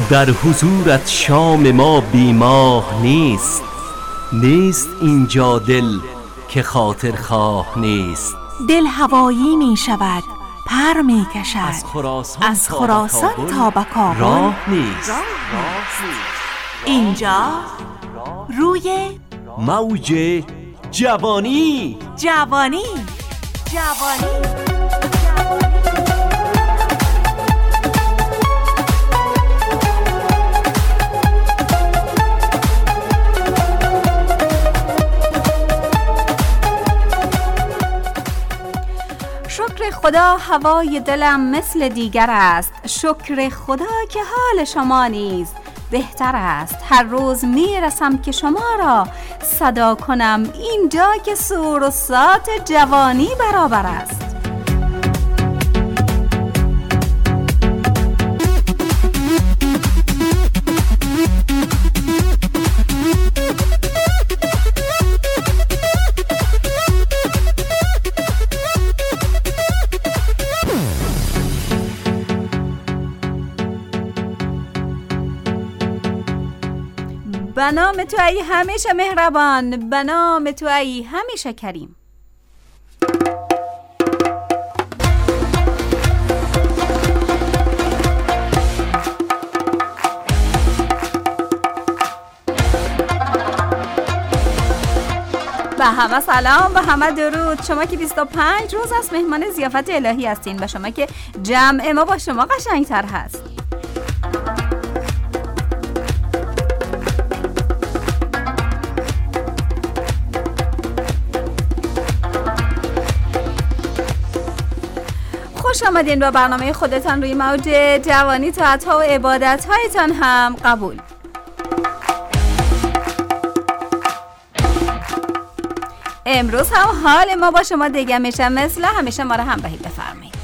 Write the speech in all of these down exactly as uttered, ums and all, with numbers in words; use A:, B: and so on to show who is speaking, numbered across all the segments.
A: در حضورت شام ما بیماه نیست. نیست اینجا دل که خاطر خواه نیست.
B: دل هوایی می شود، پر می کشد،
A: از خراسان,
B: از خراسان تا به کابل
A: راه نیست.
B: اینجا روی
A: موج جوانی.
B: جوانی جوانی شکر خدا هوای دلم مثل دیگر است. شکر خدا که حال شما نیز بهتر است. هر روز میرسم که شما را صدا کنم، اینجا که سور و سات جوانی برابر است. به نام تو ای همیشه مهربان، به نام تو ای همیشه کریم. به همه سلام، به همه درود. شما که بیست و پنج روز از مهمان ضیافت الهی هستین و شما که جمع ما با شما قشنگتر هست. خوش آمدین با برنامه خودتان روی موج جوانی. طاعت‌ها و عبادت‌هایتان هم قبول. امروز هم حال ما با شما دیگه میشه، مثل همیشه ما رو همراهی بفرمایید.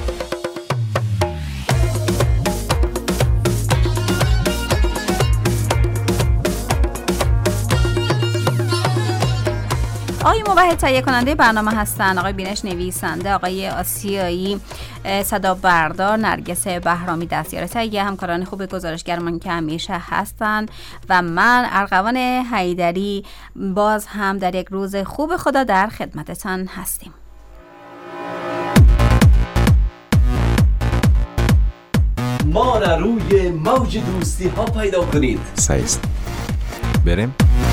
B: آقای موحد تهیه کننده برنامه هستن، آقای بینش نویسنده، آقای آسیایی صدا بردار، نرگس بهرامی دستیار تهیه، همکاران خوب گزارشگرمان که همیشه هستن و من ارغوان حیدری باز هم در یک روز خوب خدا در خدمتتان هستیم.
A: ما را روی موج دوستی ها پیدا کنید.
C: سایست بریم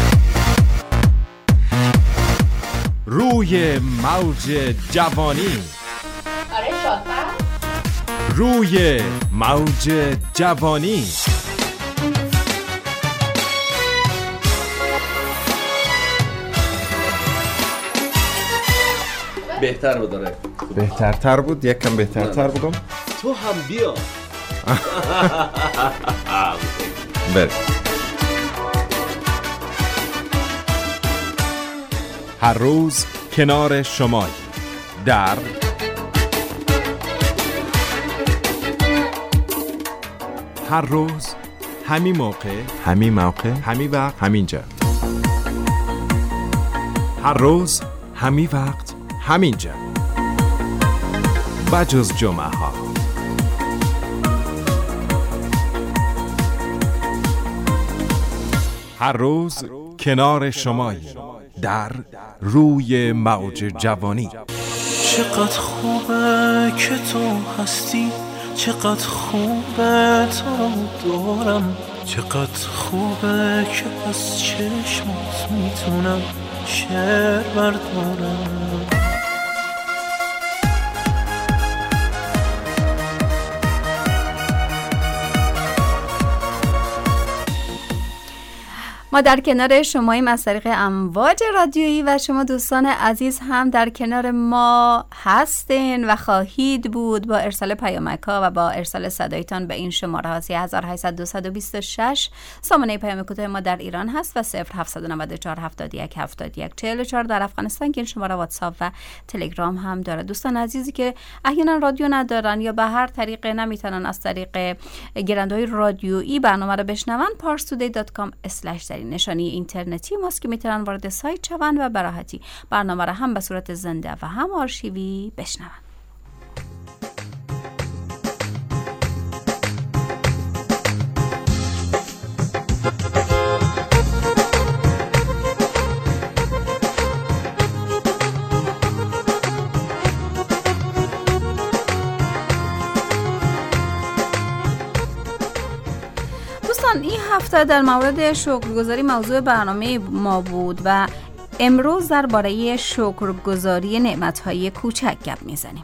C: روی موج جوانی.
D: آره شاطر.
C: روی موج جوانی.
A: بهتر بود داره.
C: بهترتر بود، یک کم بهترتر بگم.
A: تو هم بیا.
C: بریم. هر روز کنار شمای در هر روز همین موقع همین موقع همین وقت همینجا. هر روز همین وقت همینجا بجز جمعه ها. هر روز کنار شمای در روی موج جوانی.
E: چقدر خوبه که تو هستی، چقدر خوبه تو دارم، چقدر خوبه که از چشمات میتونم شعر بردارم.
B: ما در کنار شماییم از طریق امواج رادیویی و شما دوستان عزیز هم در کنار ما هستین و خواهید بود با ارسال پیامک‌ها و با ارسال صدایتان به این شماره ها سه هزار و هشتصد و بیست و شش. سامانه پیام کوتاه ما در ایران هست و صفر هفتصد و نود و چهار هفتاد و یک هفتاد و یک چهل و چهار در افغانستان که این شماره واتساپ و تلگرام هم داره. دوستان عزیزی که احیانا رادیو ندارن یا به هر طریق نمیتونن از طریق گیرنده‌های رادیویی برنامه رو بشنون، پارس تودی دات کام اسلش نشانی اینترنتی ماست که میتونن وارد سایت شون و به راحتی برنامه را هم به صورت زنده و هم آرشیوی بشنون. هفته در مورد شکرگزاری موضوع برنامه ما بود و امروز درباره شکرگزاری نعمت‌های کوچک گپ میزنیم.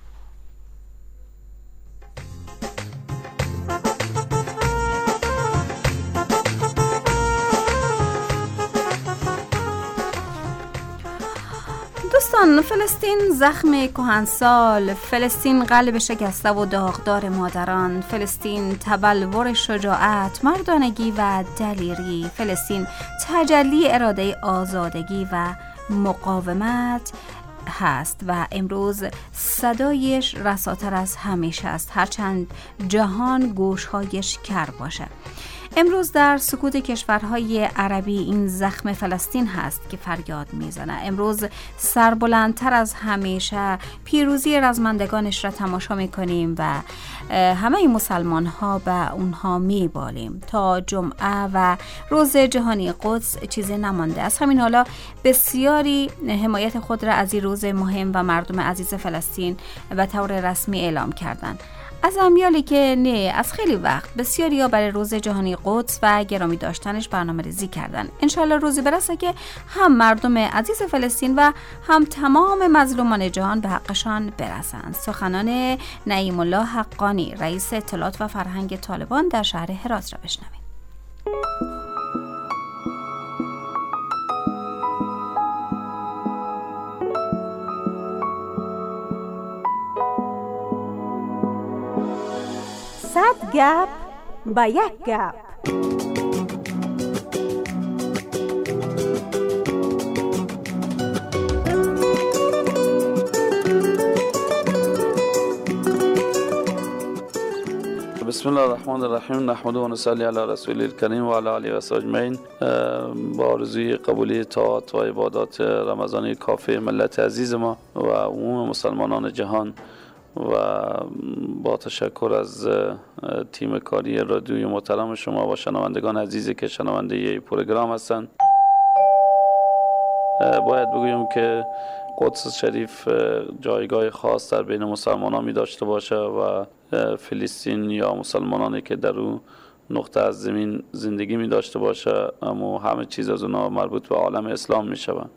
B: دوستان، فلسطین زخم کهنسال، فلسطین قلب شکسته و داغدار مادران، فلسطین تبلور شجاعت، مردانگی و دلیری، فلسطین تجلی اراده آزادگی و مقاومت هست و امروز صدایش رساتر از همیشه است، هرچند جهان گوشهایش کر باشه. امروز در سکوت کشورهای عربی این زخم فلسطین هست که فریاد میزنه. امروز سربلندتر از همیشه پیروزی رزمندگانش را تماشا میکنیم و همه مسلمان ها به اونها میبالیم. تا جمعه و روز جهانی قدس چیزی نمانده. از همین حالا بسیاری حمایت خود را از این روز مهم و مردم عزیز فلسطین به طور رسمی اعلام کردند. از امیالی که نه از خیلی وقت بسیاری ها برای روز جهانی قدس و گرامی داشتنش برنامه ریزی کردن. انشالله روزی برسه که هم مردم عزیز فلسطین و هم تمام مظلومان جهان به حقشان برسند. سخنان نعیم الله حقانی، رئیس اطلاعات و فرهنگ طالبان در شهر هرات را بشنوید.
F: صد گپ با یک گپ.
G: بسم الله الرحمن الرحیم. نحمده و نصلی علی رسول الکریم و علی آله و صحبه اجمعین. با آرزوی قبولی طاعات و عبادات رمضانی کافی ملت عزیز ما و عموم مسلمانان جهان و با تشکر از تیم کاری رادیوی محترم شما و شنوندگان عزیزی که شنونده ی پروگرام هستند، باید بگویم که قدس شریف جایگاه خاص در بین مسلمانان می داشته باشه و فلسطین یا مسلمانانی که در اون نقطه از زمین زندگی می داشته باشه، اما همه چیز از اونها مربوط به عالم اسلام می شود.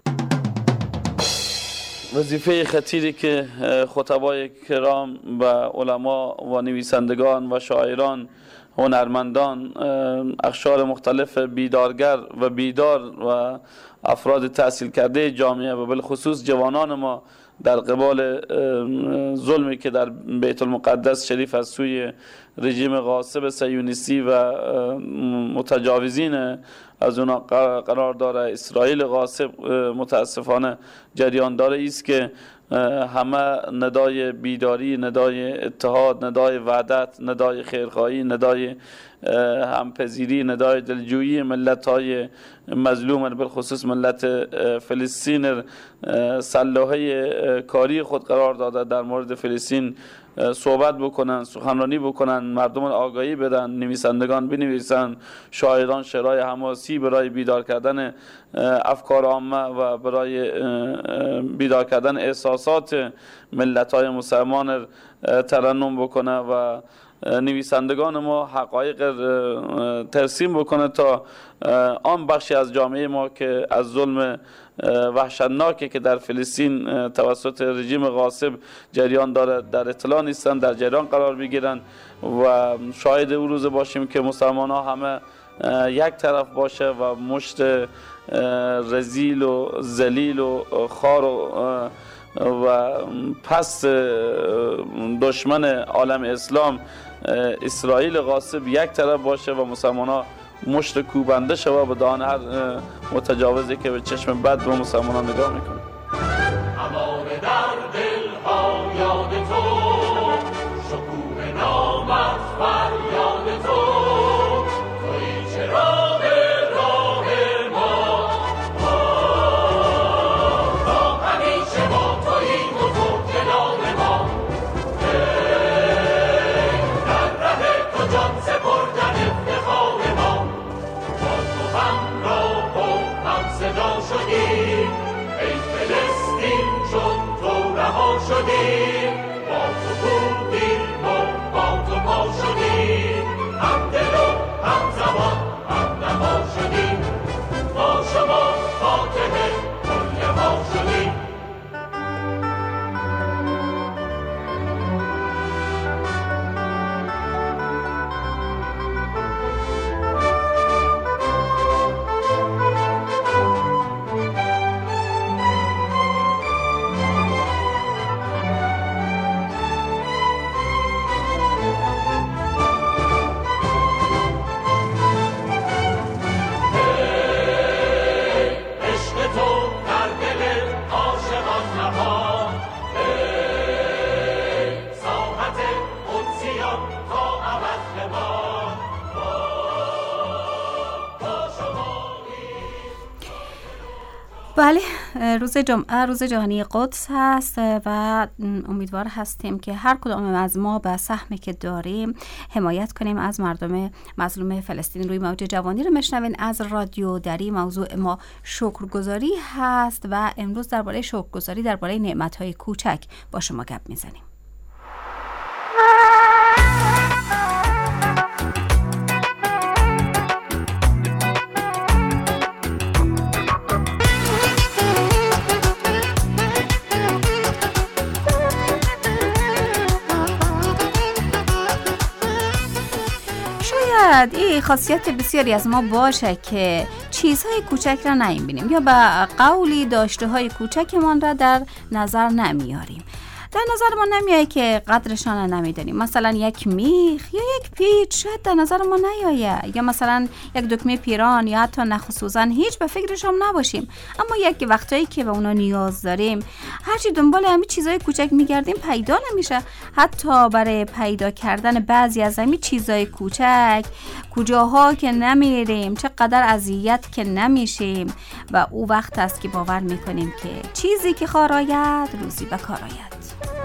G: وظیفه خطیری که خطبای کرام و علما و نویسندگان و شاعران، هنرمندان، اقشار مختلف بیدارگر و بیدار و افراد تحصیل کرده جامعه و بالخصوص جوانان ما در قبال ظلمی که در بیت المقدس شریف از سوی رژیم غاصب صهیونیستی و متجاوزین از اونا قرار داره، اسرائیل غاصب متاسفانه جریان داره، است که همه ندای بیداری، ندای اتحاد، ندای وحدت، ندای خیرخواهی، ندای همپذیری، ندای دلجویی ملت‌های مظلوم بالخصوص ملت فلسطین سلاحه کاری خود قرار داده در مورد فلسطین صحبت بکنن، سخنرانی بکنن، مردم آگاهی بدن، نویسندگان بنویسن، شاعران شعرهای حماسی برای بیدار کردن افکار عامه و برای بیدار کردن احساسات ملت‌های مسلمان ترنم بکنه و نویسندگان ما حقایق ترسیم بکنه تا آن بخشی از جامعه ما که از ظلم وحشتناکی که در فلسطین توسط رژیم غاصب جریان داره در اطلاع نیستن، در جریان قرار بگیرن و شاهد او روز باشیم که مسلمان ها همه یک طرف باشه و مشت رذیل و ذلیل و خار و و پس دشمن عالم اسلام اسرائیل غاصب یک طرف باشه و مسلمان ها مشت کوبنده شوه به دهان هر متجاوزی که به چشم بد به مسلمان ها نگاه میکنه.
E: هماره در دل ها یاد تو، شکوه نامت بر یاد تو، تویی چرا به راه ما، تا همیشه با تویی و تو جلال ما، در ره تو جان سپردن افتخار ما، با تو هم راه و هم صدا شدیم، ای فلسطین چون تو رها شدیم، با تو بودیم و با تو پا شدیم، هم دل و هم زبان
B: بله، روز جمعه روز جهانی قدس هست و امیدوار هستیم که هر کدام از ما به سهمی که داریم حمایت کنیم از مردم مظلوم فلسطین. روی موج جوانی رو میشنوین از رادیو دری. موضوع ما شکرگزاری هست و امروز درباره شکرگزاری درباره نعمت‌های کوچک با شما گپ میزنیم. این خاصیت بسیاری از ما باشه که چیزهای کوچک را نمیبینیم یا به قولی داشته های کوچکمان را در نظر نمیاریم. در نظر ما نمیایه که قدرشان را نمیدانیم. مثلا یک میخ یا یک پیچ شاید در نظر ما نیایه، یا مثلا یک دکمه پیران یا حتی نخ و سوزن هیچ به فکرش هم نباشیم، اما یک وقتایی که به اونا نیاز داریم هرچی دنبال همین چیزای کوچک میگردیم پیدا نمیشه. حتی برای پیدا کردن بعضی از همین چیزای کوچک کجاها که نمیریم، چقدر اذیت که نمیشیم و او وقت است که باور میکنیم که چیزی که کار آید روزی به کار آید.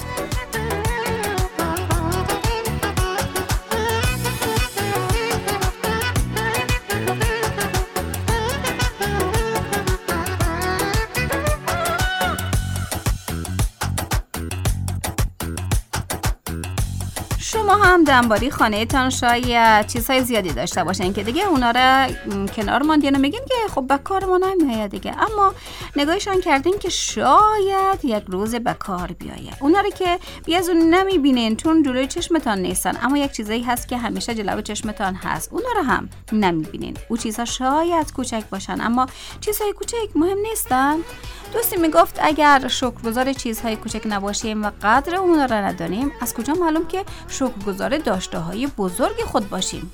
B: شما هم دنباری خانه تان شاید چیزهای زیادی داشته باشین که دیگه اونا را کنار ماندین و میگین که خب به کار ما نمیاد دیگه، اما نگاهشان کردین که شاید یک روز به کار بیایه. اونا رو که بیازون نمیبینین چون جلوی چشمتان نیستن، اما یک چیزایی هست که همیشه جلوی چشمتان هست، اونا رو هم نمیبینین. او چیزها شاید کوچک باشن اما چیزهای کوچک مهم نیستن. دوستی میگفت اگر شکرگزار چیزهای کوچک نباشیم و قدر اونا را ندانیم، از کجا معلوم که شکرگزار داشته های بزرگ خود باشیم؟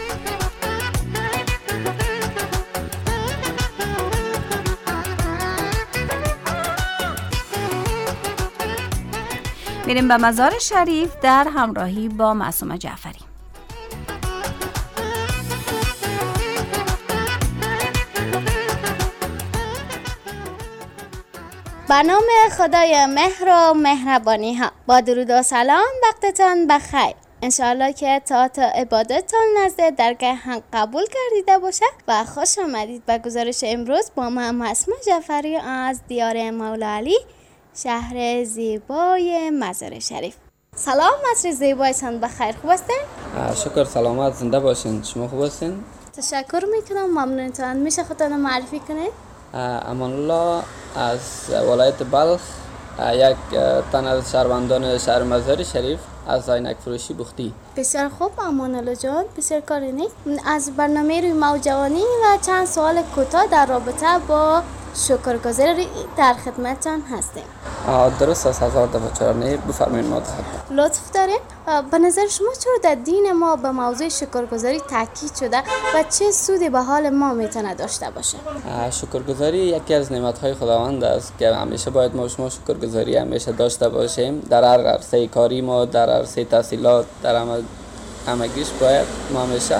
B: میریم به مزار شریف در همراهی با معصومه جعفری.
H: به نام خدای مهر و مهربانی ها، با درود و سلام وقتتان بخیر. انشاءالله که طاعت عبادتتان نزد درگاه حق قبول کردیده باشه و خوش آمدید به گزارش امروز با من معصومه جعفری از دیار مولا علی، شهر زیبای مزار شریف. سلام مصر زیبایتان بخیر، خوب هستین؟
I: شکر، سلامت، زنده باشین. شما خوب هستین؟
H: تشکر میکنم، ممنونتان. میشه خودتان معرفی کنید؟
I: امان الله از ولایت بلخ، یک تن از شهروندان شهر مزار شریف از عینک فروشی بختی.
H: بسیار خوب امان الله جان، بسیار کار نیک. از برنامه روی موج جوانی و چند سوال کوتاه در رابطه با شکرگزاری در خدمتتان هستیم.
I: درست است، هزار دفعه چرا نه، بفرمایید ما
H: لطف دارید. به نظر شما چرا در دین ما به موضوع شکرگزاری تاکید شده و چه سودی به حال ما میتونه داشته باشه؟
I: شکرگزاری یکی از نعمت‌های خداوند است که همیشه باید ما شما شکرگزاری همیشه داشته باشیم. در هر عرصه کاری ما، در عرصه تحصیلات، در همه همگیش باید ما همیشه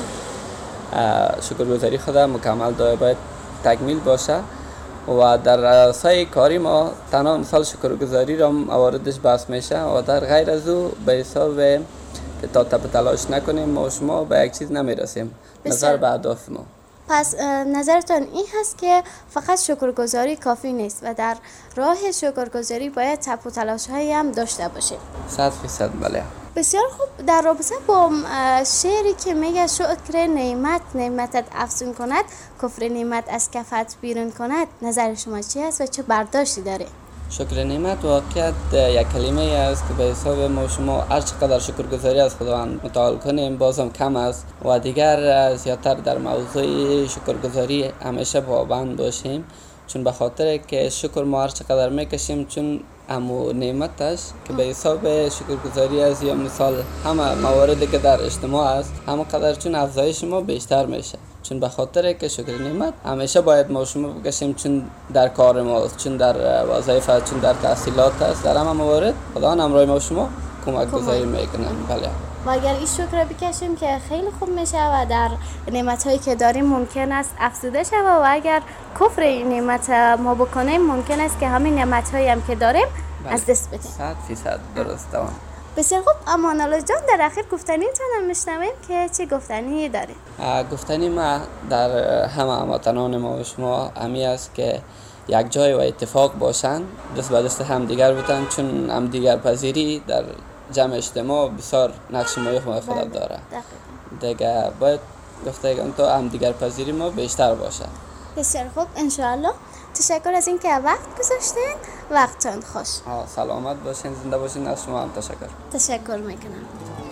I: شکرگزاری خدا مکمل باید تکمیل باشه. و در عرصه کاری ما تنها مثال شکرگزاری را مواردش بحث میشه و در غیر از او به حساب که تا تب تلاش نکنیم ما شما به یک چیز نمیرسیم نظر به اهداف ما.
H: پس نظرتان این هست که فقط شکرگزاری کافی نیست و در راه شکرگزاری باید تب و تلاش هایی هم داشته باشیم.
I: صد فیصد بله.
H: بسیار خوب. در رابطه با شعری که میگه شکر نعمت نعمتت افزون کند، کفر نعمت از کفت بیرون کند، نظر شما چی است و چه برداشتی داره؟
I: شکر نعمت واقعیت یک کلمه است که به حساب ما شما هر چقدر شکرگزاری از خداوند متعال کنیم بازم کم است و دیگر زیادتر در موضوع شکرگزاری همیشه پابند باشیم، چون به خاطر که شکر ما هر چقدر میکشیم چون امو نعمتش که به حساب شکرگزاری است یا مثال همه مواردی که در اجتماع است همه قدر چون افزایش ما بیشتر میشه، چون به خاطر که شکر نعمت همیشه باید ما شما بکشیم، چون در کار ما است، چون در وظایف است، چون در تحصیلات است، در همه موارد خدا همراه ما شما کمک گذاری میکنه. بله.
H: و اگر این شکر رو بکشیم که خیلی خوب میشه و در نعمت‌هایی که داریم ممکن است افزوده شود و اگر کفر این نعمت ما بکنیم ممکن است که همین نعمت‌هایی هم که داریم بله. از دست بدیم.
I: صد فیصد درست دوام.
H: بسیار خوب. امان الله جان در اخیر گفتنیتون هم میشنویم که چه گفتنی داریم؟
I: گفتنی ما در همه هموطنان ما و شما همی است که یک جای و اتفاق باشن، دست به دست هم دیگر بودن، چون هم دیگر پذیری در جمع اجتماع بسیار نقش مهم خود داره. دیگه باید گفته که تو هم دیگر پذیری ما بیشتر باشه.
H: بسیار خوب انشاءالله. تشکر از اینکه وقت گذاشتین. وقتتون خوش.
I: سلامت باشین، زنده باشین. از شما هم تشکر.
H: تشکر میکنم.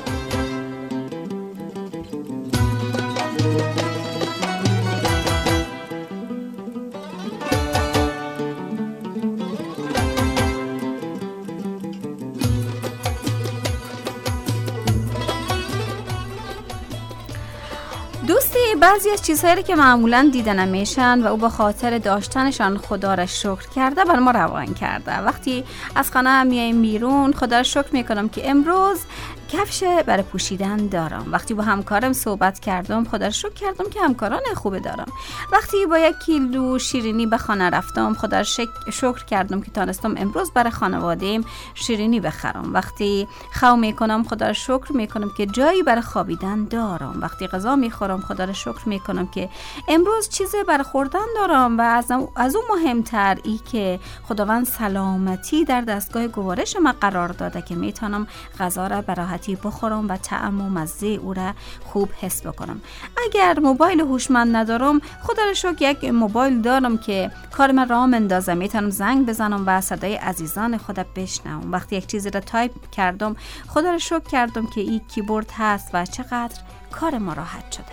B: دوستی بعضی از چیزهایی که معمولاً دیده نمیشن و او با خاطر داشتنشان خدا را شکر کرده بر ما روان کرده. وقتی از خانه میایم بیرون خدا را شکر میکنم که امروز کفش برای پوشیدن دارم. وقتی با همکارم صحبت کردم خدا را شکر کردم که همکاران خوبه دارم. وقتی با یک کیلو شیرینی به خانه رفتم خدا را شکر کردم که تانستم امروز برای خانواده‌ام شیرینی بخرم. وقتی خو میکنم خدا را شکر میکنم که جایی برای خوابیدن دارم. وقتی غذا میخورم خدا را شکر میکنم که امروز چیزی برای خوردن دارم و از از اون مهمتر ای که خداوند سلامتی در دستگاه گوارش ما قرار داده که میتونم غذا را برای بخورم و طعم و مزه او را خوب حس بکنم. اگر موبایل هوشمند ندارم خدا را شکر یک موبایل دارم که کار من راه اندازه، میتونم زنگ بزنم و صدای عزیزان خدا بشنوم. وقتی یک چیزی را تایپ کردم خدا را شکر کردم که این کیبورد هست و چقدر کار ما راحت شده.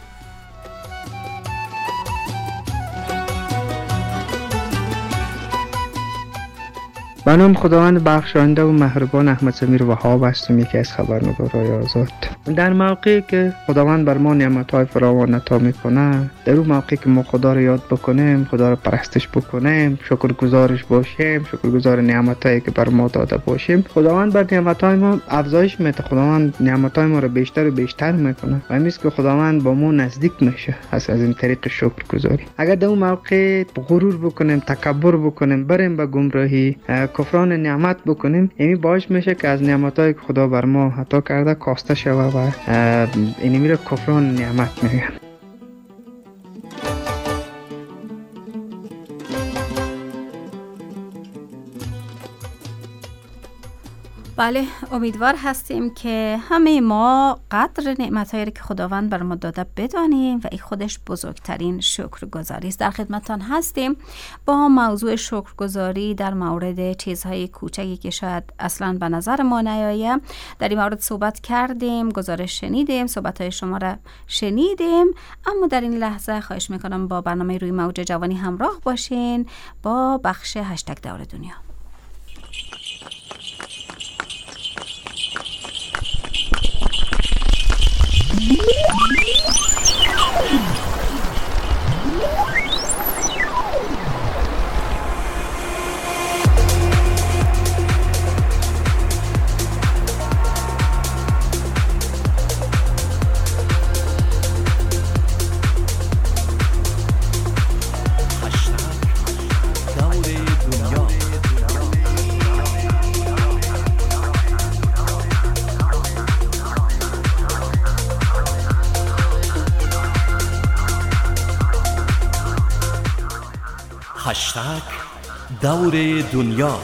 J: به نام خداوند بخشنده و مهربان. احمد سمیر وهاب هستم، یکی از خبرنگارهای آزاد. در موقعی که خداوند بر ما نعمت‌های فراوان عطا میکنه، در اون موقعی که ما خدا رو یاد بکنیم، خدا رو پرستش بکنیم، شکرگزارش باشیم، شکرگزار نعمتایی که بر ما داده باشیم، خداوند بر نعمت‌های ما افزایش میده. خداوند نعمت‌های ما رو بیشتر و بیشتر میکنه و همین که خداوند با ما نزدیک میشه از از این طریق شکرگزاری. اگر در اون موقع غرور بکنیم، تکبر بکنیم، بریم به گمراهی، کفران نعمت بکنیم، این باعث میشه که از نعمتایی که خدا بر ما عطا کرده کاسته شود و این میره کفران نعمت میگن.
B: بله، امیدوار هستیم که همه ما قدر نعمت‌هایی که خداوند بر ما داده بدانیم و این خودش بزرگترین شکرگزاری است. در خدمتتان هستیم با موضوع شکرگزاری در مورد چیزهای کوچکی که شاید اصلاً به نظر ما نیاید. در این مورد صحبت کردیم، گزارش شنیدیم، صحبت‌های شما را شنیدیم، اما در این لحظه خواهش میکنم با برنامه روی موج جوانی همراه باشین با بخش هشتگ دور دنیا.
A: هشتگ دور دنیا.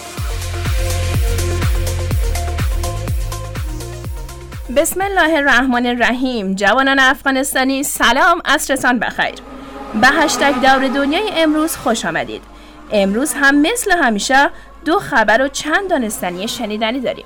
K: بسم الله الرحمن الرحیم. جوانان افغانستانی سلام، عصرتان بخیر. به هشتگ دور دنیای امروز خوش آمدید. امروز هم مثل همیشه دو خبر و چند دانستنی شنیدنی داریم.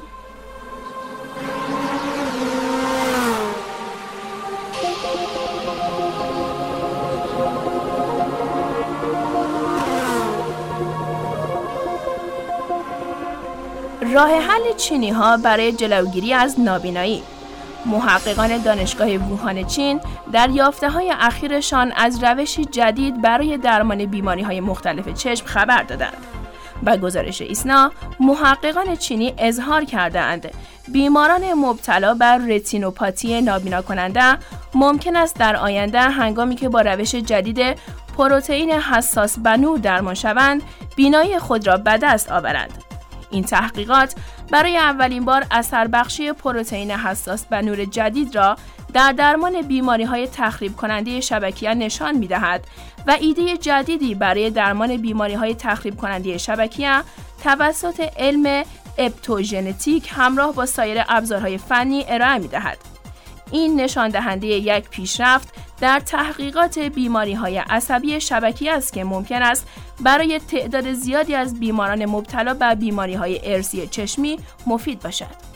K: راه حل چینی ها برای جلوگیری از نابینایی. محققان دانشگاه ووهان چین در یافته‌های اخیرشان از روشی جدید برای درمان بیماری‌های مختلف چشم خبر دادند. با گزارش ایسنا، محققان چینی اظهار کردند بیماران مبتلا بر رتینوپاتی نابینا کننده ممکن است در آینده هنگامی که با روش جدید پروتئین حساس بنور درمان شوند، بینایی خود را به دست آورند. این تحقیقات برای اولین بار اثر بخشی پروتئین حساس بنور جدید را در درمان بیماری‌های تخریب کننده شبکیه نشان می‌دهد و ایده جدیدی برای درمان بیماری‌های تخریب کننده شبکیه توسط علم اپتوژنتیک همراه با سایر ابزارهای فنی ارائه می‌دهد. این نشان دهنده یک پیشرفت در تحقیقات بیماری‌های عصبی شبکیه است که ممکن است برای تعداد زیادی از بیماران مبتلا به بیماری‌های ارثی چشمی مفید باشد.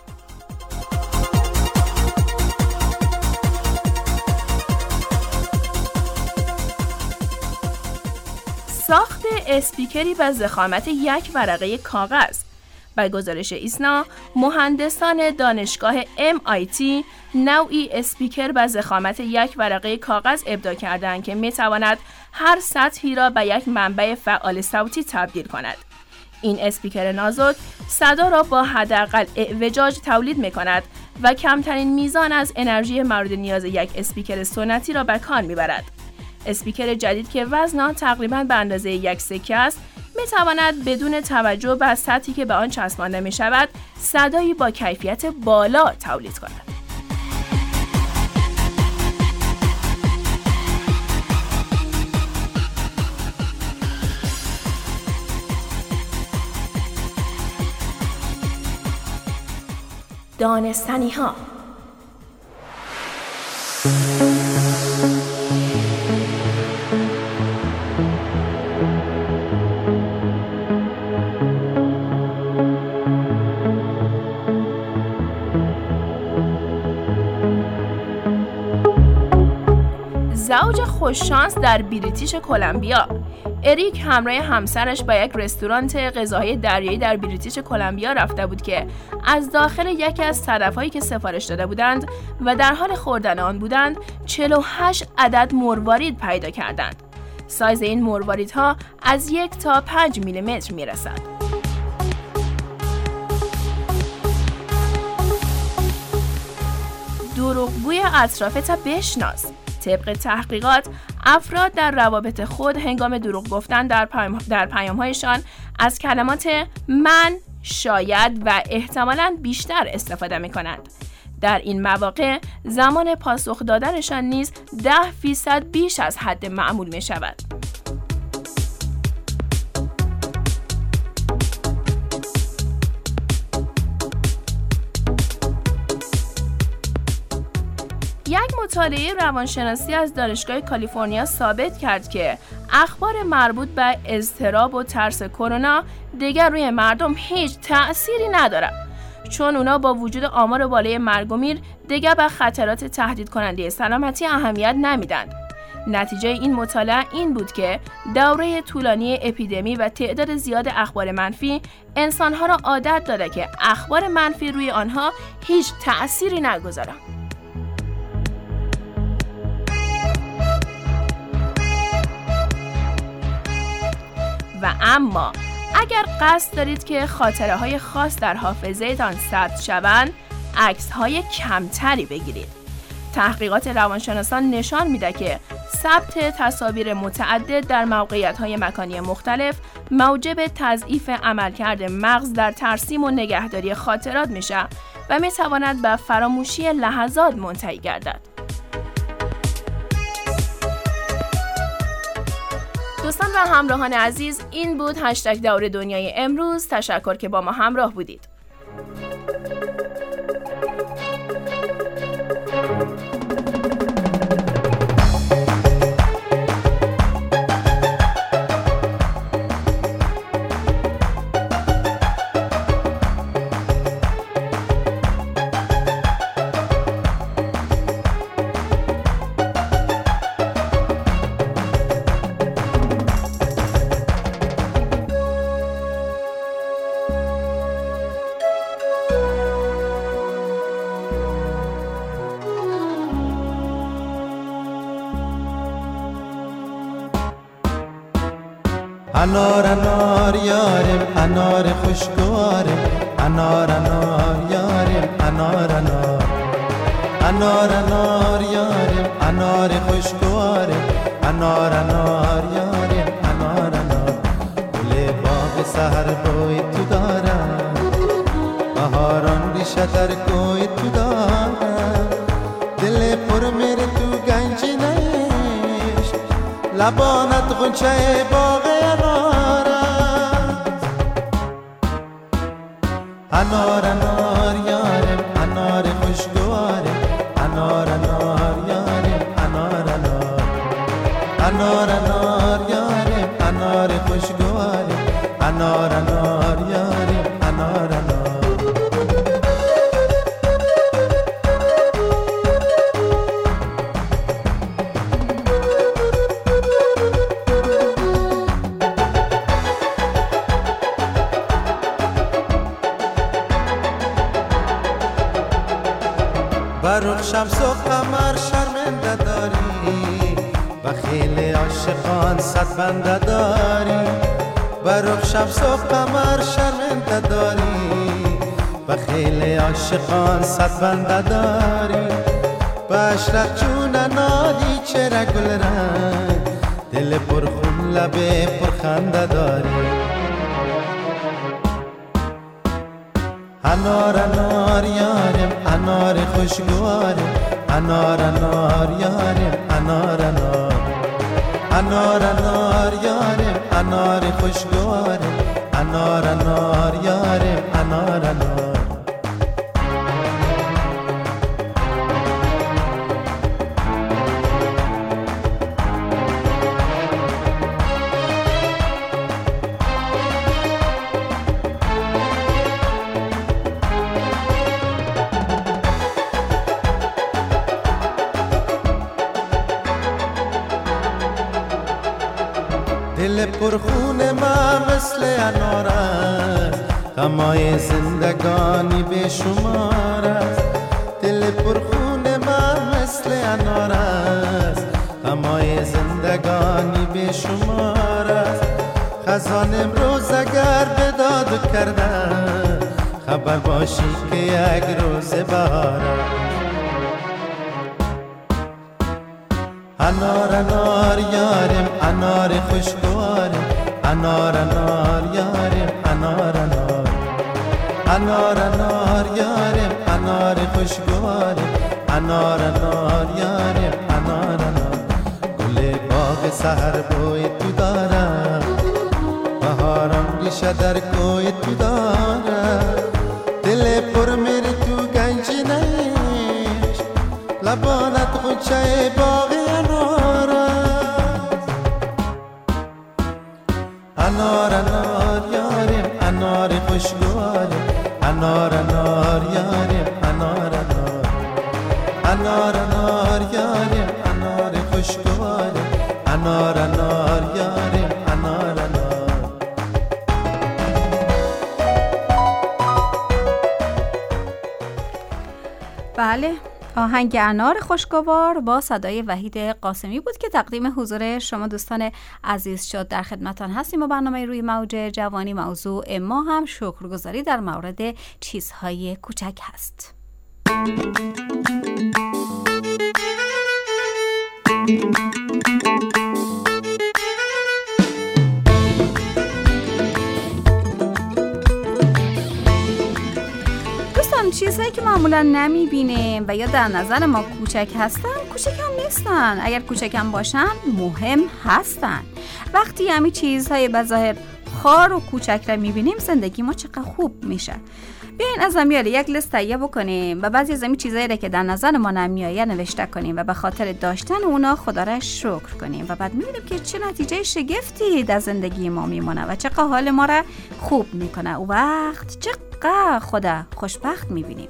K: ساخت اسپیکری با ضخامت یک ورقه کاغذ. به گزارش ایسنا، مهندسان دانشگاه ام آی تی نوعی اسپیکر با ضخامت یک ورقه کاغذ ابداع کردند که میتواند هر سطحی را به یک منبع فعال صوتی تبدیل کند. این اسپیکر نازک صدا را با حداقل اعوجاج تولید میکند و کمترین میزان از انرژی مورد نیاز یک اسپیکر سنتی را به کار میبرد. اسپیکر جدید که وزن آن تقریباً به اندازه یک سکه است، میتواند بدون توجه به سطحی که به آن چسبانده می شود، صدایی با کیفیت بالا تولید کند. دانستنی ها. زوج خوششانس در بریتیش کلمبیا. اریک همراه همسرش با یک رستوران غذاهای دریایی در بریتیش کلمبیا رفته بود که از داخل یکی از صدف‌هایی که سفارش داده بودند و در حال خوردن آن بودند، چهل و هشت عدد مروارید پیدا کردند. سایز این مرواریدها از یک تا پنج میلیمتر میرسد. دروغگوی اطرافت بشناس. طبق تحقیقات، افراد در روابط خود هنگام دروغ گفتن در, پیام در پیام‌هایشان از کلمات من، شاید و احتمالاً بیشتر استفاده می‌کنند. در این مواقع زمان پاسخ دادنشان نیز ده فیصد بیش از حد معمول می‌شود. یک مطالعه روانشناسی از دانشگاه کالیفرنیا ثابت کرد که اخبار مربوط به اضطراب و ترس کرونا دیگر روی مردم هیچ تأثیری ندارد، چون اونا با وجود آمار بالای مرگ و میر دیگر به خطرات تهدید کننده سلامتی اهمیت نمیدند. نتیجه این مطالعه این بود که دوره طولانی اپیدمی و تعداد زیاد اخبار منفی انسانها را عادت داده که اخبار منفی روی آنها هیچ تأثیری نگذارند. و اما اگر قصد دارید که خاطره های خاص در حافظه تان ثبت شوند، عکس های کمتری بگیرید. تحقیقات روانشناسان نشان میده که ثبت تصاویر متعدد در موقعیت های مکانی مختلف موجب تضعیف عملکرد مغز در ترسیم و نگهداری خاطرات میشه و میتواند به فراموشی لحظات منتهی گردد. دوستان و همراهان عزیز، این بود هشتگ دور دنیای امروز. تشکر که با ما همراه بودید.
L: انار انار یارم انار خوشگوارم انار انار یارم انار انار انار انار یارم انار خوشگوارم انار انار یارم انار انار گل باغ سحر بوی تو دارم بهاران ریشه در کوی تو دارم دل پر میره تو گنجی نیش لبانت غنچه باغ انار انار انار یارم انار خوشگوارم انار انار یارم انار انار انار انار یارم انار خوشگوارم انار انار یارم انار انار برق شمس و قمر شرمنده داری و خیلی عاشقان صد بنده داری برق شمس و قمر شرمنده داری و خیلی عاشقان صد بنده داری بشرق چون نادی چرا گل رنگ دل پرخون لبه پرخنده داری انار انار یارم انار خوشگوارم انار انار یارم انار انار انار انار یارم انار خوشگوارم انار انار یارم انار انار دل پرخون ما مثل انار است غمای زندگانی به شمار است دل پرخون ما مثل انار است غمای زندگانی به شمار است خزان امروز اگر به داد کردن خبر باشی که یک روز بهار است انار انار یارم انار خوشگوارم انار انار یارم انار انار انار انار یارم انار خوشگوارم انار انار یارم انار انار گل باغ سحر بوی تو دارم بهارم ریشه در کوی تو دارم دل پر میره تو گنجی نیش لبانت غنچه باغ انار انار یارم انار خوشگوارم انار انار یارم انار انار انار انار یارم انار خوشگوارم انار انار یارم انار انار
B: بله، آهنگ انار خوشگوار با صدای وحید قاسمی بود که تقدیم حضور شما دوستان عزیز شد. در خدمتان هستیم و برنامه روی موج جوانی موضوع ما هم شکرگزاری در مورد چیزهای کوچک هست. چیزهایی که معمولا نمیبینیم و یا در نظر ما کوچک هستن کوچک هم نیستن، اگر کوچک هم باشن مهم هستن. وقتی همین چیزهای بظاهر خار و کوچک را میبینیم زندگی ما چقدر خوب میشه. بیاین از امیال یک لیست تهیه بکنیم و بعضی از این چیزایی را که در نظر ما نمیآید نوشته کنیم و به خاطر داشتن اونا خدا را شکر کنیم و بعد میبینیم که چه نتیجه شگفتی در زندگی ما میمونه و چقدر حال ما را خوب میکنه. او وقت چقدر خدا خوشبخت میبینیم.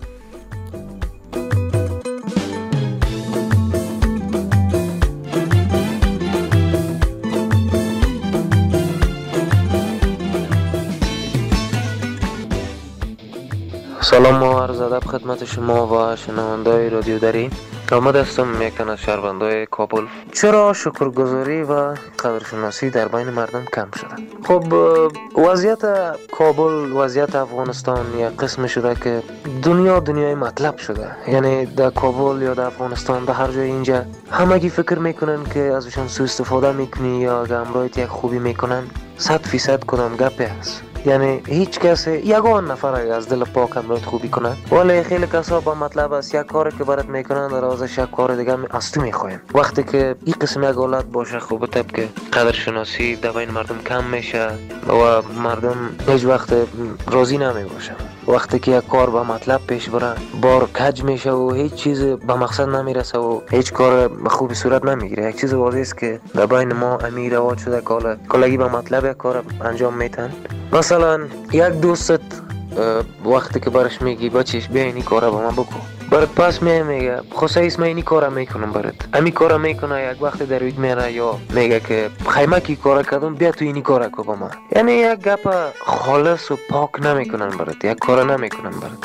M: سلام و عرض ادب خدمت شما و شنونده‌های رادیو دری. آمد هستم یکن از شهروندای کابل. چرا شکرگزاری و قدرشناسی در بین مردم کم شده؟ خب وضعیت کابل، وضعیت افغانستان یک قسم شده که دنیا دنیای مطلب شده. یعنی در کابل یا در افغانستان در هر جای اینجا همگی فکر میکنن که ازشان سوء استفاده میکنی یا اگه امرایت یک خوبی میکنن صد فیصد کدام گپی هست. یعنی هیچ کسی یگان نفر از دل پاک امرایت خوبی کنه، ولی خیلی کسا با مطلب است یک کاری که برات میکنن در ازش یک کار دیگه از تو میخواین. وقتی که این قسم یک حالت باشه خوب طب که قدرشناسی در بین مردم کم میشه و مردم هیچ وقت راضی نمیباشه. وقتی که یک کار با مطلب پیش بره بار کج میشه و هیچ چیز به مقصد نمیرسه و هیچ کار به خوبی صورت نمیگیره. یک چیز واضحه است که در بین ما امیر رواج شده کالا کلگی با مطلب یک کار انجام میتن. مثلا یک دوستت وقتی که برش میگی بچهش بیا اینی کارا با من بکن، برات پس میگه میگه خصوصا اسم اینی کارا میکنم برات، امی کارا میکنه یک وقت در وید میره یا میگه که خیمه کی کارا کردم بیا تو اینی کارا کو با من. یعنی یک گپ خالص و پاک نمیکنن برات، یک کارا نمیکنن برات.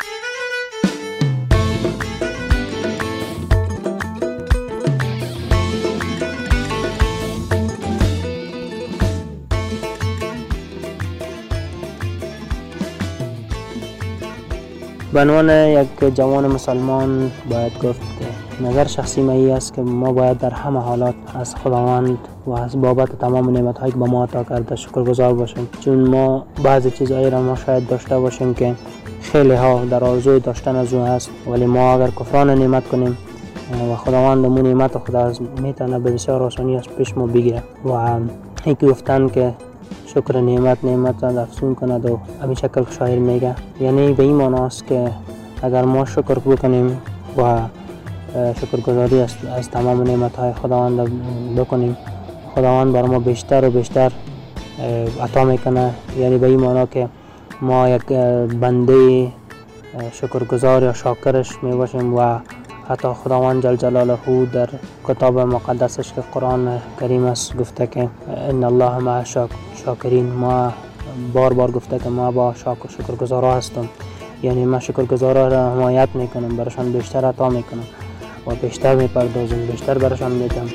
N: به عنوان یک جوان مسلمان باید گفت که نظر شخصی من این است که ما باید در همه حالات از خداوند و از بابت تمام نعمت‌هایی که به ما عطا کرده شکرگزار باشیم، چون ما بعضی چیزهایی را ما شاید داشته باشیم که خیلی ها در آرزوی داشتن از اون هست، ولی ما اگر کفران نعمت کنیم و خداوند مون نعمت خدا از میتونه به بسیار آسانی از پیش ما بگیره. و این که گفتن که شکر نعمت نعمت را افزون کند و همین شکل شاعر میگه، یعنی به این معنی است که اگر ما شکر بکنیم و شکرگزاری از, از تمام نعمت‌های خداوند بکنیم، خداوند برای ما بیشتر و بیشتر عطا میکنه. یعنی به این معنی که ما یک بنده شکرگزار یا شاکرش میباشیم و حتی خداوند جل جلاله در کتاب مقدسش که قرآن کریم است گفته که ان الله مع شاکرین، ما بار بار گفته که ما با شاکر شکرگزارا هستم. یعنی ما شکرگزارا را حمایت میکنم، برشان بیشتر عطا میکنم و بیشتر میپردازم، بیشتر برشان میدم.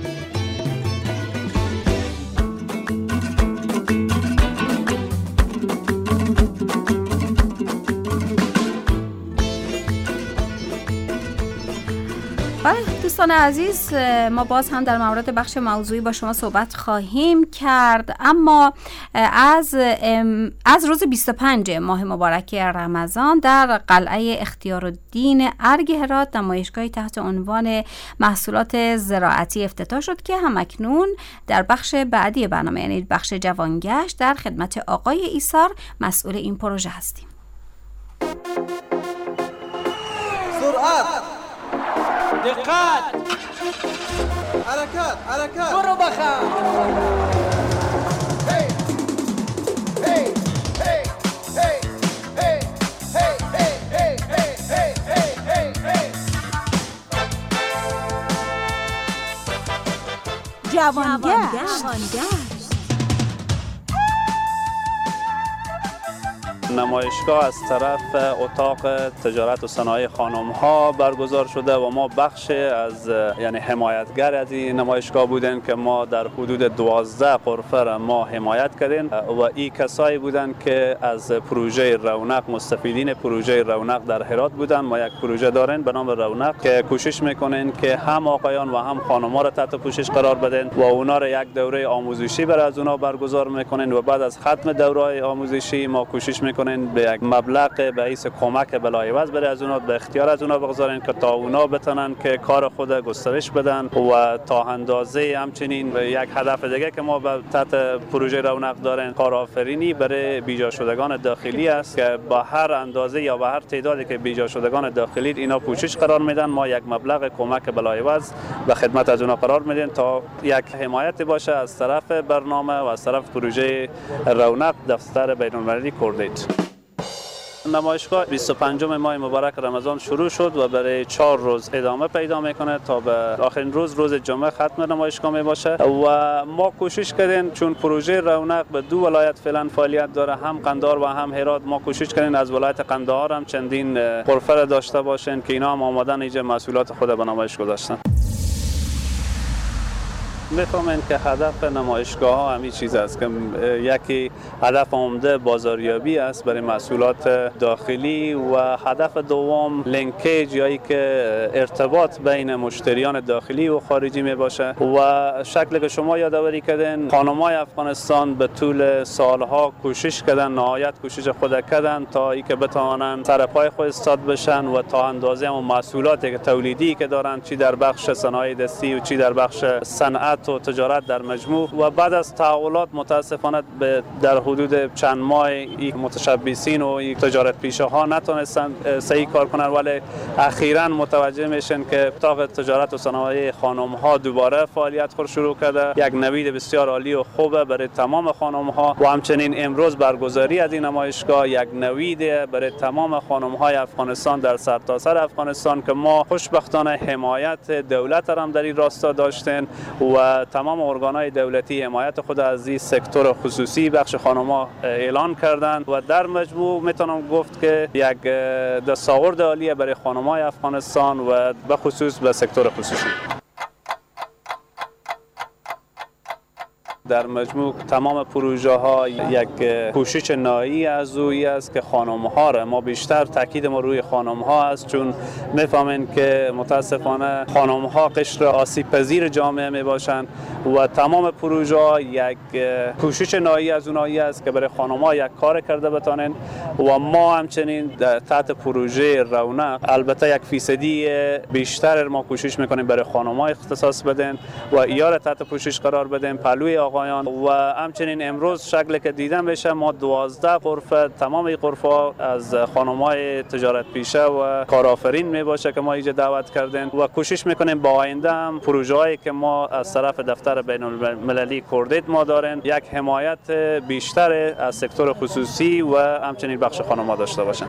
B: دوستان عزیز، ما باز هم در مورد بخش موضوعی با شما صحبت خواهیم کرد، اما از از روز بیست و پنج ماه مبارک رمضان در قلعه اختیارالدین ارگ هرات نمایشگاهی تحت عنوان محصولات زراعتی افتتاح شد که همکنون در بخش بعدی برنامه یعنی بخش جوانگشت در خدمت آقای ایثار مسئول این پروژه هستیم.
O: سرعت، دقت، حرکت حرکت، برو بخم. هی هی هی هی هی هی هی هی هی هی.
F: جوانگشت.
G: نمایشگاه از طرف اتاق تجارت و صنایع خانم ها برگزار شده و ما بخش از یعنی حمایتگر از این نمایشگاه بودن که ما در حدود دوازده غرفه را ما حمایت کردیم و این کسایی بودن که از پروژه رونق مستفیدین پروژه رونق در هرات بودن. ما یک پروژه داریم به نام رونق که کوشش میکنین که هم آقایان و هم خانم‌ها را تحت پوشش قرار بدن و اونا را یک دوره آموزشی برای از اونا برگزار میکنین و بعد از ختم دوره آموزشی ما کوشش میکنیم به یک مبلغ به حیث کمک بلایوز برای از اونا به اختیار از اونا بگذارین که تا اونا بتونن که کار خود گسترش بدن و تا اندازه همچنین یک هدف دیگه که ما به تحت پروژه رونق داریم کارآفرینی برای بیجا شدگان داخلی است که با هر اندازه یا با هر تعدادی که بیجا شدگان داخلی اینا پوشش قرار میدن. ما یک مبلغ کمک بلایوز به خدمت از اونا قرار میدیم تا یک حمایت باشه از طرف برنامه و از طرف پروژه رونق دفتر بین‌المللی کوردیت. نمایشگاه بیست و پنجم ماه مبارک رمضان شروع شد و برای چهار روز ادامه پیدا میکنه تا به آخرین روز روز جمعه ختم نمایشگاه می باشه و ما کوشش کردیم چون پروژه رونق به دو ولایت فعلا فعالیت داره، هم قندهار و هم هرات. ما کوشش کردیم از ولایت قندهار هم چندین غرفه داشته باشن که اینا هم آمادن اینجا مسئولیت خود به نمایش گذاشتن. میفهمین که هدف نمایشگاه ها همین چیز است که یکی هدف عمده بازاریابی است برای محصولات داخلی و هدف دوم لینکیج یا که ارتباط بین مشتریان داخلی و خارجی می باشه. و شکلی که شما یادآوری کردین خانم‌های افغانستان به طول سالها کوشش کردن، نهایت کوشش خود کردن تا ای که بتوانن سر پای خود استاد بشن و تا اندازه اون محصولاتی که تولیدی که دارن، چی در بخش صنایع دستی و چی در بخش صنعت و تجارت در مجموع. و بعد از تحولات متاسفانه در حدود چند ماه یک متشبثین و یک تجارت پیشه ها نتونستن صحیح کار کنن، ولی اخیراً متوجه میشن که اتاق تجارت و صنایع خانم ها دوباره فعالیت خود شروع کرده. یک نوید بسیار عالی و خوبه برای تمام خانم ها و همچنین امروز برگزاری از این نمایشگاه یک نوید برای تمام خانم های افغانستان در سرتاسر افغانستان که ما خوشبختانه حمایت دولت هم در این راستا داشتیم و تمام ارگان‌های دولتی حمایت خود از این سکتور خصوصی بخش خانم‌ها اعلان کردند و در مجموع میتونم گفت که یک دستاورد عالیه برای خانم‌های افغانستان و به خصوص به سکتور خصوصی. در مجموع تمام پروژه ها یک کوشش نهایی از اویی است که خانم ها را ما بیشتر تاکید ما روی خانم ها است، چون میفهمین که متاسفانه خانم ها قشر آسیب پذیر جامعه می باشند و تمام پروژه ها یک کوشش نهایی از اونایی است که برای خانم ها یک کار کرده بتانن و ما همچنین تحت پروژه رونق البته یک فیصدی بیشتر ما کوشش میکنیم برای خانم ها اختصاص بدن و ایار تحت پوشش قرار بدن پلوی آقایان. و همچنین امروز شکلی که دیدن بشه ما دوازده غرفه، تمام این غرفه از خانم‌های تجارت پیشه و کارآفرین می باشه که ما اینجا دعوت کردیم و کوشش میکنیم با آینده هم پروژه‌هایی که ما از طرف دفتر بین المللی کوردید ما داریم یک حمایت بیشتر از سکتور خصوصی و همچنین بخش خانم‌ها داشته باشن.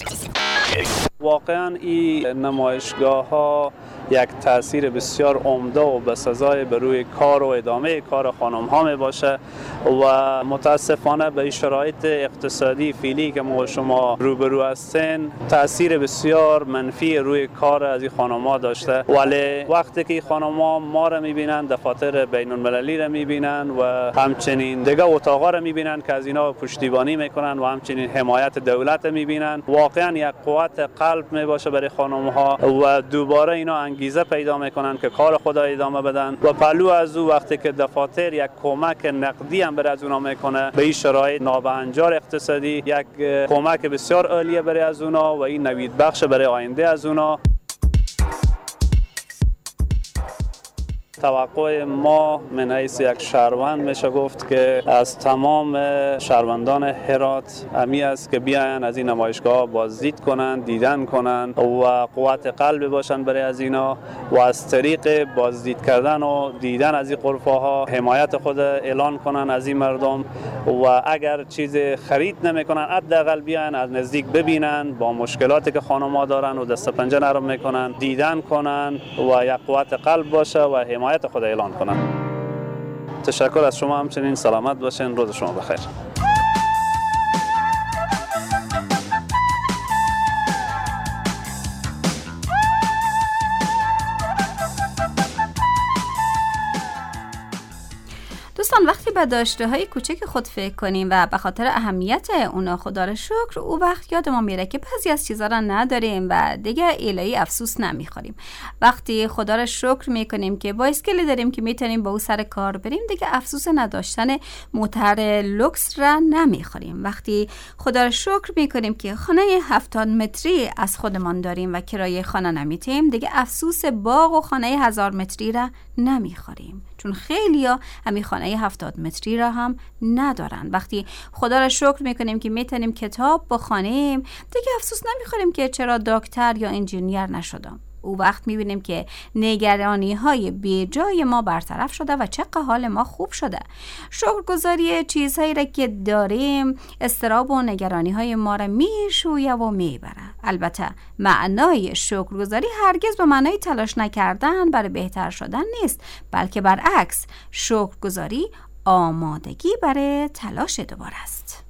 G: واقعا این نمایشگاه ها یک تاثیر بسیار عمده و بسزای بر روی کار و ادامه کار خانم ها می باشه و متاسفانه به شرایط اقتصادی فعلی که ما شما روبرو هستین تاثیر بسیار منفی روی کار از این خانم ها داشته. ولی وقتی که خانم ها ما را می بینن، دفاتر بین المللی را می بینن و همچنین دیگه اتاقا را می بینن که از اینا پشتیبانی میکنن و همچنین حمایت دولت می بینن، واقعا یک قوت قلب می باشه برای خانم ها و دوباره اینا انگیزه پیدا میکنن که کار خود ادامه بدن و پلو از او وقتی که دفاتر یک کمک نقدی هم برای از اونا میکنه به این شرایط نابهنجار اقتصادی، یک کمک بسیار عالیه برای از اونا و این نوید بخش برای آینده از اونا. توقع ما من حیث یک شهروند میشه گفت که از تمام شهروندان هرات امی است که بیاین از این نمایشگاه بازدید کنند، دیدن کنند و قوت قلب باشند برای از اینا و از طریق بازدید کردن و دیدن از این غرفه ها حمایت خود اعلان کنند از این مردم و اگر چیز خرید نمیکنن حداقل بیاین از نزدیک ببینن با مشکلاتی که خانم‌ها دارن و دست پنجه نرم میکنن، دیدن کنن و یک قوت قلب باشه و حمایت خود اعلان کنن. تشکر از شما، همچنین سلامت باشین، روز شما بخیر.
B: دوستان وقتی به داشته های کوچک خود فکر کنیم و به خاطر اهمیت اونا خدا را شکر، او وقت یاد ما میره که بعضی از چیزا را نداریم و دیگه الهی افسوس نمیخوریم. وقتی خدا را شکر میکنیم که بایسکلی داریم که میتونیم با او سر کار بریم، دیگه افسوس نداشتن موتر لوکس را نمیخوریم. وقتی خدا را شکر میکنیم که خانه هفتاد متری از خودمان داریم و کرایه خانه نمیتیم، دیگه افسوس باغ و خانه هزار متری را نمیخوریم، چون خیلیا همین خانه هفتاد متری را هم ندارن. وقتی خدا را شکر میکنیم که میتونیم کتاب بخوانیم، دیگه افسوس نمیخوریم که چرا دکتر یا انجینیر نشدم. او وقت میبینیم که نگرانی های بیجای ما برطرف شده و چقدر حال ما خوب شده. شکرگزاری چیزهایی را که داریم اضطراب و نگرانی های ما را میشویه و میبره. البته معنای شکرگزاری هرگز به معنای تلاش نکردن برای بهتر شدن نیست، بلکه برعکس، شکرگزاری آمادگی برای تلاش دوباره است.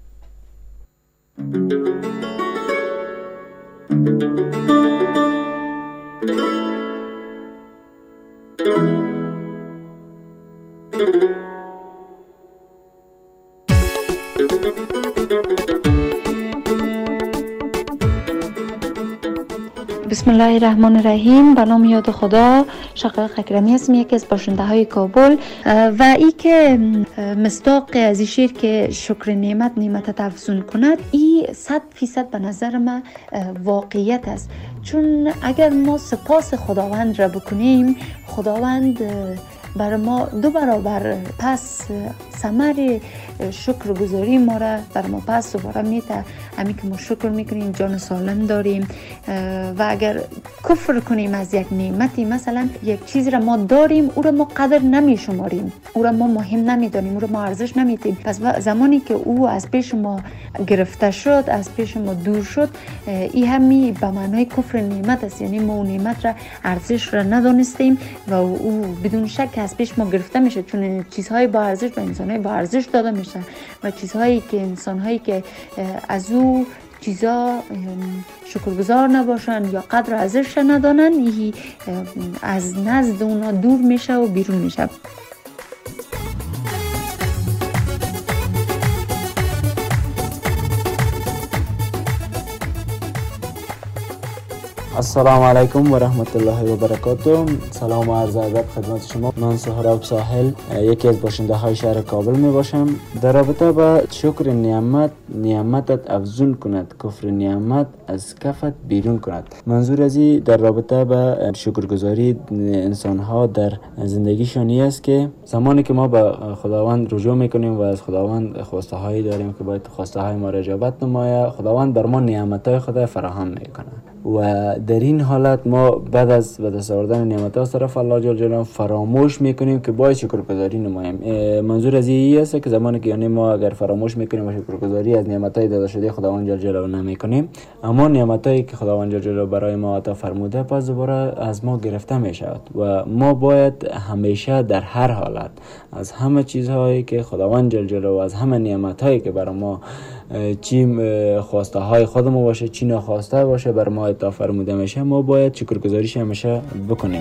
P: بسم الله الرحمن الرحیم. به نام یاد خدا. شقایق اکرمی هستم، یکی از باشنده های کابل. و ای که مصداق از این شعر که شکر نعمت نعمت افزون کند، ای صد فیصد به نظر من واقعیت است. چون اگر ما سپاس خداوند را بکنیم، خداوند بر ما دو برابر پس ثمر شکرگزاری ما را بر ما پس دوباره میده. همین که ما شکر میکنیم جان سالم داریم. و اگر کفر کنیم از یک نعمتی، مثلا یک چیز را ما داریم او را ما قدر نمیشماریم، او را ما مهم نمیدانیم، او را ما ارزش نمیدیم، پس زمانی که او از پیش ما گرفته شد، از پیش ما دور شد، این همی به معنای کفر نعمت است. یعنی ما اون نعمت را ارزش را ندانستیم و او بدون شک از پیش ما گرفته میشه. چون چیزهای با ارزش به انسانهای با ارزش داده میشه و چیزهایی که انسانهایی که از او چیزا شکرگزار نباشن یا قدر و ارزش ندانن، از نزد اونا دور میشه و بیرون میشه.
Q: السلام علیکم و رحمت الله و برکاته. سلام و عرض ادب خدمت شما. من سهراب ساحل، یکی از باشنده های شهر کابل می باشم. در رابطه با شکر نعمت، نعمتت افزون کند، کفر نعمت از کفت بیرون کند. منظور از این در رابطه با شکرگزاری انسان ها در زندگیشون است که زمانی که ما به خداوند رجوع میکنیم و از خداوند خواسته هایی داریم که باید خواسته های ما را اجابت نماید، خداوند بر ما نعمت های خدا فراهم میکنه. و در این حالت ما بعد از به دست آوردن نعمت‌ها از طرف الله جل جلاله فراموش میکنیم که باید شکرگزاری نماییم. منظور از این است که زمانی که یعنی ما اگر فراموش میکنیم و شکرگزاری از نعمت‌های داده شده خداوند جل جلاله نمیکنیم، اما نعمت‌هایی که خداوند جل جلاله برای ما عطا فرموده پس دوباره از ما گرفته میشود و ما باید همیشه در هر حالت از همه چیزهایی که خداوند جل جلاله و از همه نعمت‌هایی که برای ما چی خواسته های خودمون باشه چی ناخواسته باشه بر ما عطا فرموده میشه، ما باید شکرگزاریش همیشه بکنیم.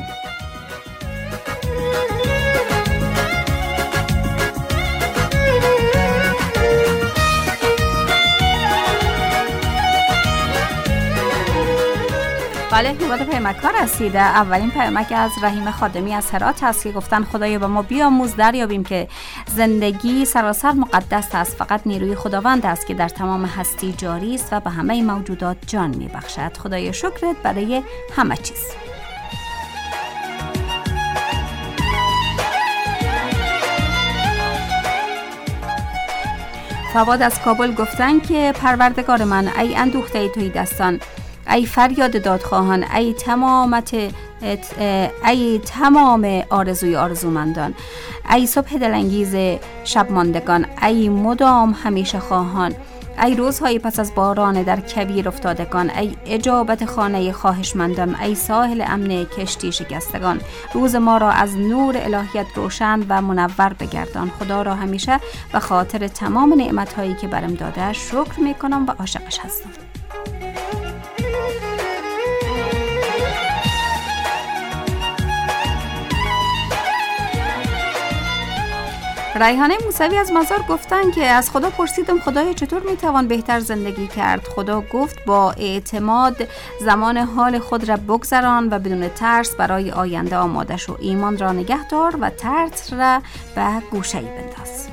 B: بله، نوبت پیامک ها رسیده. اولین پیامک از رحیم خادمی از هرات هست که گفتن خدایا به ما بیاموز دریابیم که زندگی سراسر مقدس است، فقط نیروی خداوند است که در تمام هستی جاری است و به همه موجودات جان میبخشد. خدای شکرت برای همه چیز. فواد از کابل گفتن که پروردگار من، ای اندوخته ای توی دستان، ای فریاد دادخواهان، ای تمامت ای تمام آرزوی آرزومندان، ای صبح دلانگیز شب ماندگان، ای مدام همیشه خواهان، ای روزهای پس از باران در کبیر افتادگان، ای اجابت خانه خواهشمندان، ای ساحل امن کشتی شکستگان، روز ما را از نور الهیت روشن و منور بگردان. خدا را همیشه به خاطر تمام نعمتهایی که برم داده شکر میکنم و عاشقش هستم. ریحانه موسوی از مزار گفتن که از خدا پرسیدم خدایا چطور میتوان بهتر زندگی کرد؟ خدا گفت با اعتماد زمان حال خود را بگذران و بدون ترس برای آینده آماده شو. ایمان را نگه دار و ترس را به گوشه‌ای بنداز.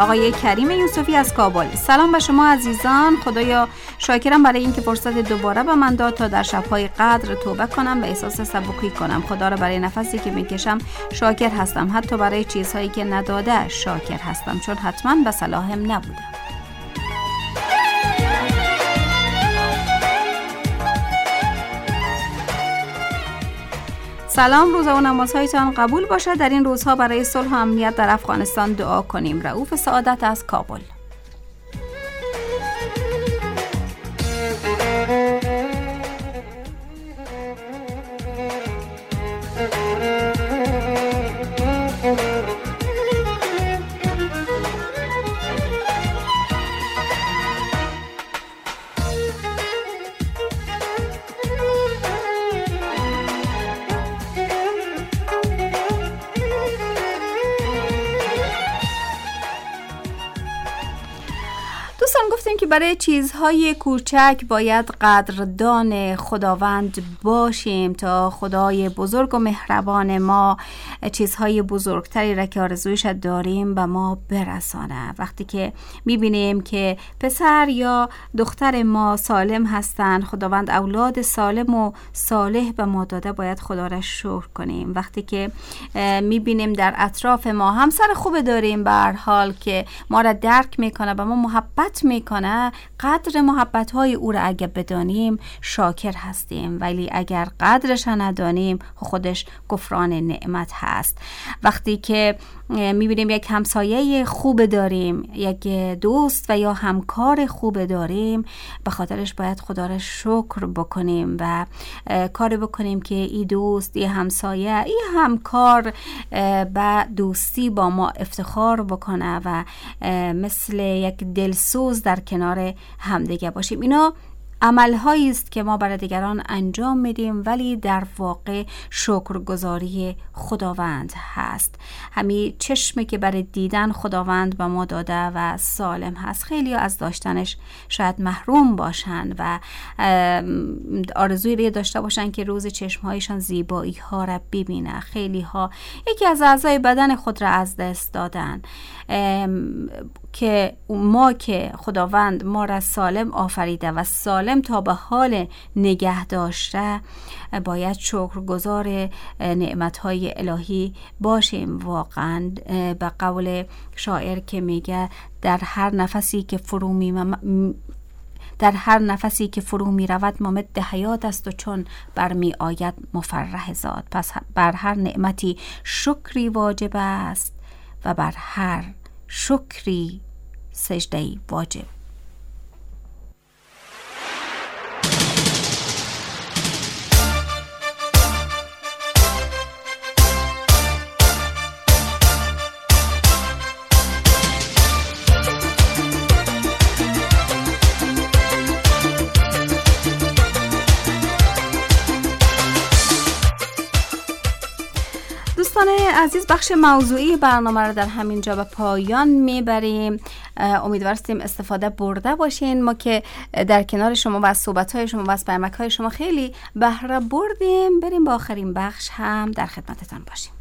B: آقای کریم یوسفی از کابل. سلام به شما عزیزان. خدایا شاکرم برای اینکه فرصت دوباره به من داد تا در شب‌های قدر توبه کنم و احساس سبکی کنم. خدا را برای نفسی که میکشم شاکر هستم، حتی برای چیزهایی که نداده شاکر هستم، چون حتما به صلاحم نبوده. سلام، روزه و نمازهایتان قبول باشه. در این روزها برای صلح و امنیت در افغانستان دعا کنیم. رؤوف سعادت از کابل. گفتیم که برای چیزهای کوچک باید قدردان خداوند باشیم تا خدای بزرگ و مهربان ما چیزهای بزرگتری را که آرزویش داریم به ما برسانه. وقتی که میبینیم که پسر یا دختر ما سالم هستن، خداوند اولاد سالم و صالح به ما داده، باید خدا را شکر کنیم. وقتی که میبینیم در اطراف ما همسر خوب داریم به هر حال که ما را درک میکنه، به ما محبت میکنه، قدر محبت های او را اگر بدانیم شاکر هستیم. ولی اگر قدرش ندانیم خودش کفران نعمت هست. وقتی که میبینیم یک همسایه خوب داریم، یک دوست و یا همکار خوب داریم، به خاطرش باید خدا را شکر بکنیم و کار بکنیم که این دوست، این همسایه، این همکار به دوستی با ما افتخار بکنه و مثل یک دلسوز در کنار همدیگه باشیم. اینا عملهایی است که ما برای دیگران انجام میدیم ولی در واقع شکرگزاری خداوند هست. همین چشمی که برای دیدن خداوند به ما داده و سالم هست، خیلی از داشتنش شاید محروم باشن و آرزوی رو داشته باشن که روز چشمهایشان زیبایی ها را ببینه. خیلی ها یکی از اعضای بدن خود را از دست دادن که ما که خداوند ما را سالم آفریده و سالم تا به حال نگه داشته، باید شکرگزار نعمتهای الهی باشیم. واقعا به قول شاعر که میگه در هر نفسی که فرو می در هر نفسی که فرو می رود ممد حیات است و چون برمی آید مفرح زاد. پس بر هر نعمتی شکری واجب است و بر هر شکری سجده‌ای واجب. دوستان عزیز، بخش موضوعی برنامه را در همین جا به پایان میبریم. امیدواریم استفاده برده باشین. ما که در کنار شما و از صحبت‌های شما و از پیامک‌های شما خیلی بهره بردیم. بریم با آخرین بخش هم در خدمتتان باشیم.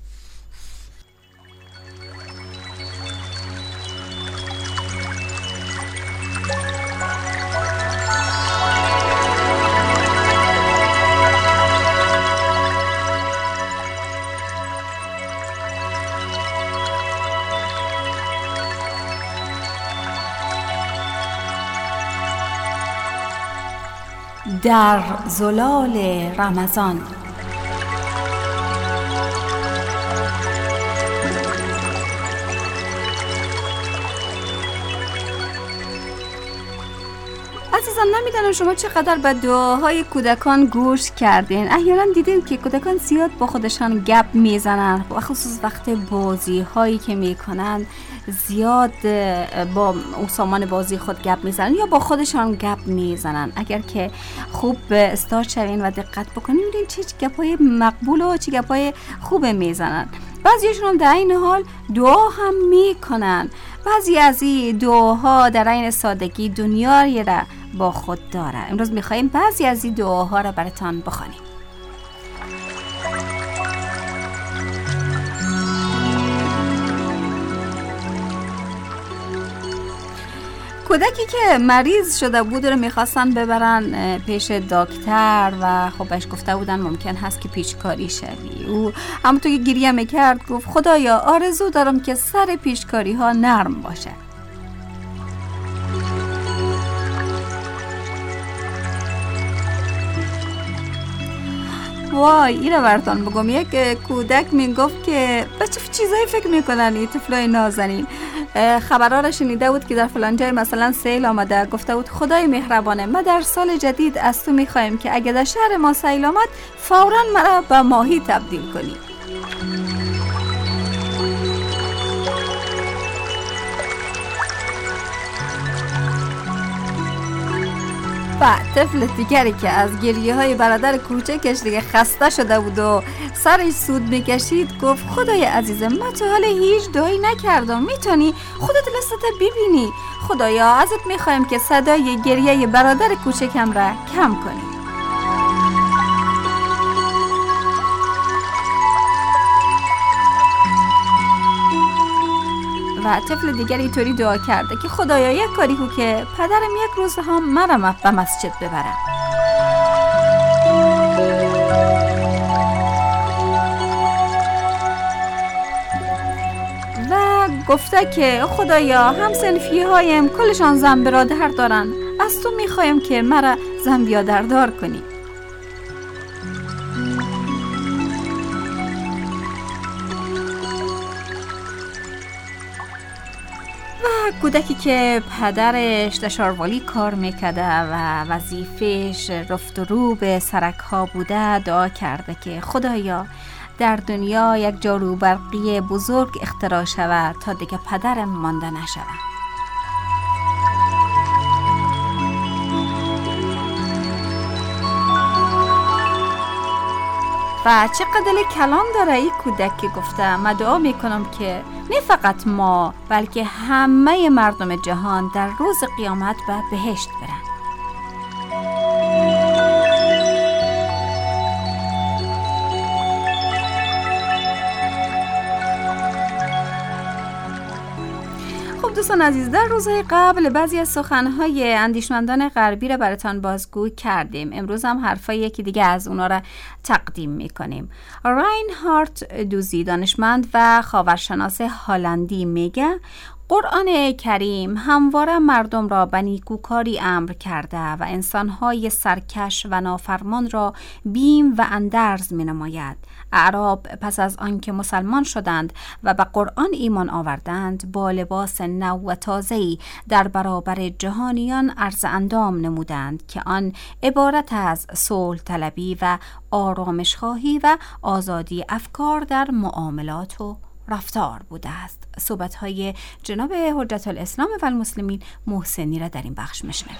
B: در زلال رمضان. عزیزان، نمیدونم شما چقدر به دعاهای کودکان گوش کردین. احیانا دیدین که کودکان زیاد با خودشان گپ میزنن و خصوص وقت بازی هایی که میکنن زیاد با اون سامان بازی خود گپ میزنن یا با خودشان گپ میزنن. اگر که خوب استارت شوین و دقت بکنین میبینین چه گپای مقبول و چه گپای خوب میزنن. بعضیشون هم در این حال دعا هم میکنن. بعضی از این دعاها در این سادگی دنیایی را با خود داره. امروز میخواییم بعضی از این دعاها را براتان بخوانیم. کودکی که مریض شده بود رو میخواستن ببرن پیش دکتر و خب بهش گفته بودن ممکن هست که پیچکاری شوی. او همونطور که گریه میکرد گفت خدایا آرزو دارم که سر پیچکاری ها نرم باشه. وای اینو براتون بگم، یک کودک میگفت که به چه چیزایی فکر میکنن این طفلای نازنین. خبرها را شنیده بود که در فلان جای مثلا سیل آمده، گفته بود خدای مهربانه ما در سال جدید از تو میخوایم که اگه در شهر ما سیل آمد فوراً مرا به ماهی تبدیل کنی. و طفل دیگری که از گریه های برادر کوچکش دیگه خسته شده بود و سرش سود میکشید گفت خدای عزیزم من تا حال هیچ دعایی نکردم، میتونی خودت لذت ببینی. خدایا ازت میخوایم که صدای گریه برادر کوچکم را کم کنی. و طفل دیگری طوری دعا کرده که خدایا یک کاری کو که پدرم یک روز هم مرا به مسجد ببره. و گفته که خدایا هم صنفی هایم کلشان زن برادر دارن، از تو میخوایم که مرا زن بیادردار کنی. و کودکی که پدرش در شاروالی کار میکده و وظیفهش رفت و رو به سرک ها بوده دعا کرده که خدایا در دنیا یک جارو برقی بزرگ اختراع شود تا دیگه پدرم مانده نشود. و چقدر دل کلام داره این کودک که گفته من دعا میکنم که نه فقط ما بلکه همه مردم جهان در روز قیامت به بهشت برن. خب دوستان عزیز، در روزهای قبل بعضی از سخنهای اندیشمندان غربی را براتان بازگو کردیم. امروز هم حرفای یکی دیگه از اونا را تقدیم میکنیم. راینهارت دوزی، دانشمند و خاورشناس هلندی، میگه قرآن کریم همواره مردم را به نیکوکاری امر کرده و انسانهای سرکش و نافرمان را بیم و اندرز می نماید. اعراب پس از آنکه مسلمان شدند و به قرآن ایمان آوردند با لباس نو و تازه‌ای در برابر جهانیان عرض اندام نمودند که آن عبارت از صلح طلبی و آرامش خواهی و آزادی افکار در معاملات و رفتار بوده است. صحبت‌های جناب حجت الاسلام و المسلمین محسنی را در این بخش میشنویم.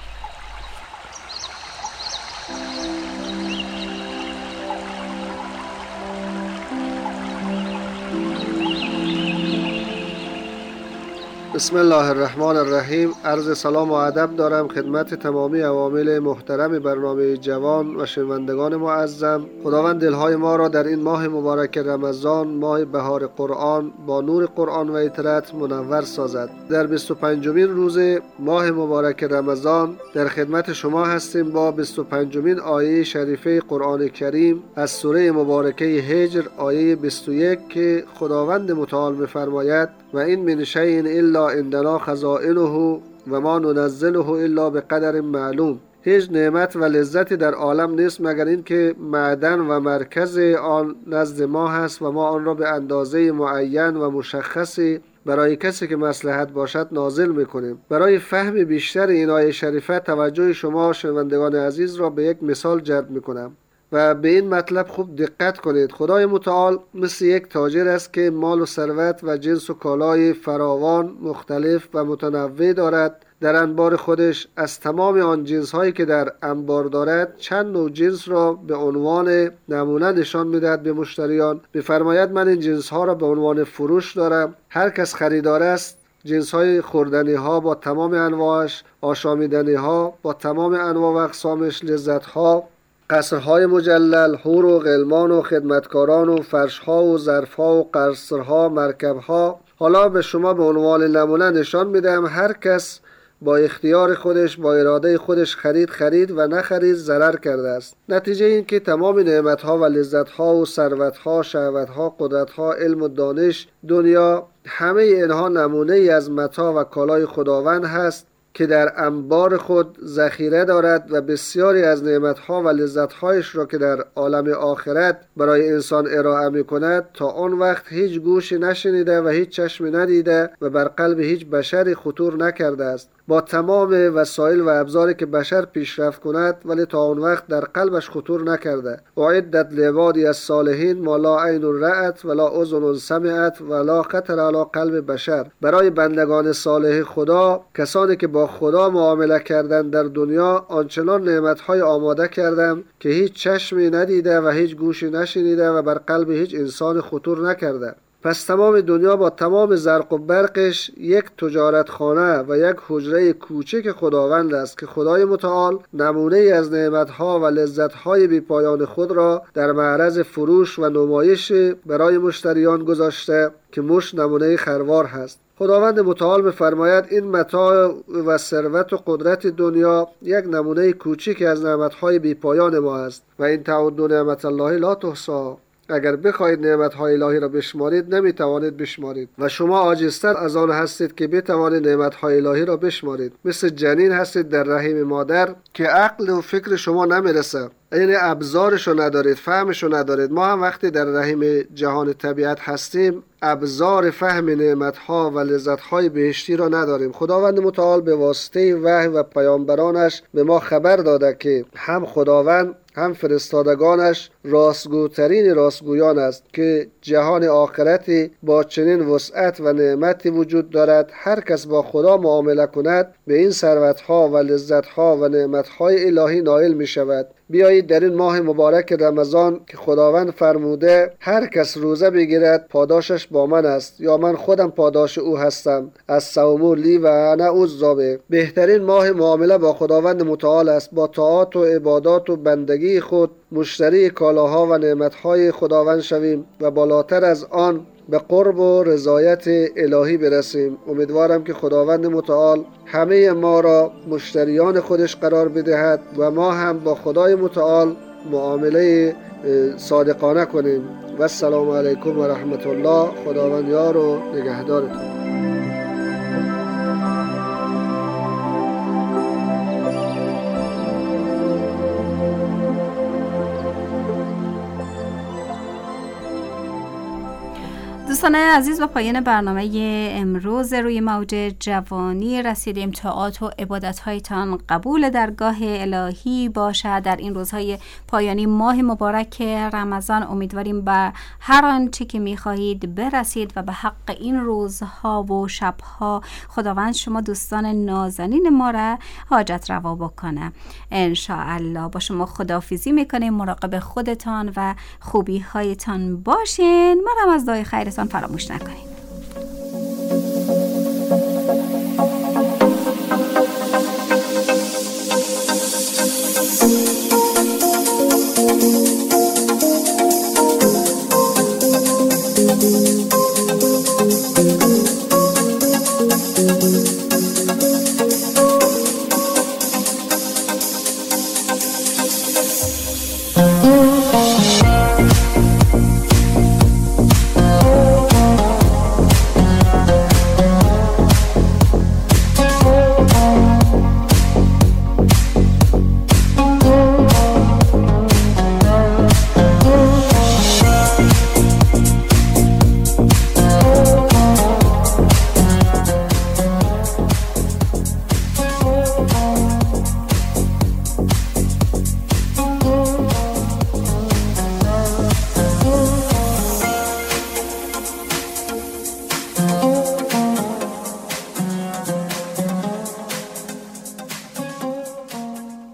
R: بسم الله الرحمن الرحیم. عرض سلام و ادب دارم خدمت تمامی عوامل محترم برنامه جوان و شنوندگان معظم. خداوند دلهای ما را در این ماه مبارک رمضان، ماه بهار قرآن، با نور قرآن و اطرت منور سازد. در بیست و پنجمین روز ماه مبارک رمضان در خدمت شما هستیم با بیست و پنجمین آیه شریفه قرآن کریم از سوره مبارکه هجر، آیه بیست و یک که خداوند متعال می‌فرماید و این من شیء الا عندنا خزائنه و ما ننزله الا بقدر معلوم. هیچ نعمت و لذتی در عالم نیست مگر این که معدن و مرکز آن نزد ما هست و ما آن را به اندازه معین و مشخصی برای کسی که مصلحت باشد نازل میکنیم. برای فهم بیشتر این آیه شریفه توجه شما شنوندگان عزیز را به یک مثال جلب میکنم و به این مطلب خوب دقت کنید. خدای متعال مثل یک تاجر است که مال و ثروت و جنس و کالای فراوان مختلف و متنوع دارد. در انبار خودش از تمام آن جنس هایی که در انبار دارد چند نوع جنس را به عنوان نمونه نشان میدهد به مشتریان. می‌فرماید من این جنس ها را به عنوان فروش دارم، هر کس خریدار است جنس های خوردنی ها با تمام انواعش، آشامیدنی ها با تمام انواع و اقسامش، لذت ها، قصرهای مجلل، حور و غلمان و خدمتکاران و فرشها و ظرفها و قصرها، مرکبها. حالا به شما به عنوان نمونه نشان میدم هر کس با اختیار خودش، با اراده خودش خرید خرید و نخرید ضرر کرده است. نتیجه این که تمام نعمتها و لذتها و ثروتها، شهوتها، قدرتها، علم و دانش دنیا، همه اینها نمونه ای از متاع و کالای خداوند هست که در انبار خود ذخیره دارد و بسیاری از نعمتها و لذتهایش را که در عالم آخرت برای انسان ارائه می کند تا آن وقت هیچ گوشی نشنیده و هیچ چشمی ندیده و بر قلب هیچ بشری خطور نکرده است. با تمام وسایل و ابزاری که بشر پیشرفت کند ولی تا آن وقت در قلبش خطور نکرده. اعدت لعبادی الصالحین ما لا عین رأت ولا اذن سمعت ولا خطر علی قلب بشر. برای بندگان صالح خدا، کسانی که با خدا معامله کردند در دنیا، آنچنان نعمتهای آماده کردم که هیچ چشمی ندیده و هیچ گوشی نشنیده و بر قلب هیچ انسان خطور نکرده. پس تمام دنیا با تمام زرق و برقش یک تجارتخانه و یک حجره کوچک خداوند است که خدای متعال نمونه ای از نعمتها و لذتهای بی پایان خود را در معرض فروش و نمایش برای مشتریان گذاشته که مش نمونه خروار هست. خداوند متعال می‌فرماید این متاع و ثروت و قدرت دنیا یک نمونه کوچک از نعمتهای بی پایان ما است و این تعدوا نعمت الله لا تحصی. اگر بخواهید نعمت‌های الهی را بشمارید نمیتوانید بشمارید و شما عاجزتر از آن هستید که بتوانید نعمت‌های الهی را بشمارید. مثل جنین هستید در رحم مادر که عقل و فکر شما نمیرسه، یعنی ابزارشو ندارید، فهمشو ندارید. ما هم وقتی در رحم جهان طبیعت هستیم ابزار فهم نعمت‌ها و لذت‌های بهشتی را نداریم. خداوند متعال به واسطه وحی و پیامبرانش به ما خبر داده که هم خداوند هم فرستادگانش راستگوترین راستگویان است که جهان آخرتی با چنین وسعت و نعمتی وجود دارد. هر کس با خدا معامله کند به این ثروت‌ها و لذت‌ها و نعمت‌های الهی نائل می شود. بیایید در این ماه مبارک رمضان که خداوند فرموده هر کس روزه بگیرد پاداشش با من است یا من خودم پاداش او هستم، از صوم لی و انا عذابه. بهترین ماه معامله با خداوند متعال است. با طاعات و عبادات و بندگی خود مشتری کالاها و نعمتهای خداوند شویم و بالاتر از آن به قرب و رضایت الهی برسیم. امیدوارم که خداوند متعال همه ما را مشتریان خودش قرار بدهد و ما هم با خدای متعال معامله صادقانه کنیم. و السلام علیکم و رحمت الله. خداوند یار و نگهدارتون.
B: دوستان عزیز، با پایان برنامه امروز روی موج جوانی رسیدیم. طاعات و عبادت‌هایتان قبول درگاه الهی باشد. در این روزهای پایانی ماه مبارک رمضان امیدواریم به هر آنچه که می‌خواهید برسید و به حق این روزها و شبها خداوند شما دوستان نازنین ما را حاجت روا بکنه ان شاء الله. با شما خداحافظی می‌کنیم. مراقب خودتان و خوبی‌هایتان باشین. ما را از دعای خیرتان فراموش نکنید.